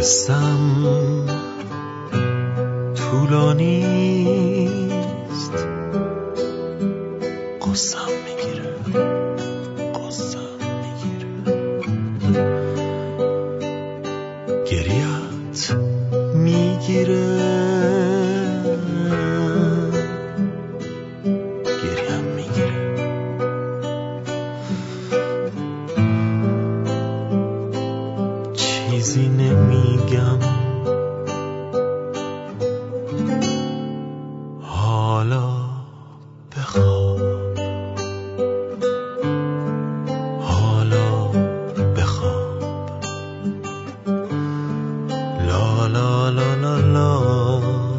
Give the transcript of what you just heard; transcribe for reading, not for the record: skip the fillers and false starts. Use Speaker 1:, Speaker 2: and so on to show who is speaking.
Speaker 1: قصم طولانیست، قصم میگیره، قصم میگیره، گریت میگیره، گریم میگیره. چیزی نمیگم، حالا بخواب، حالا بخواب، لا لا لا لا لا.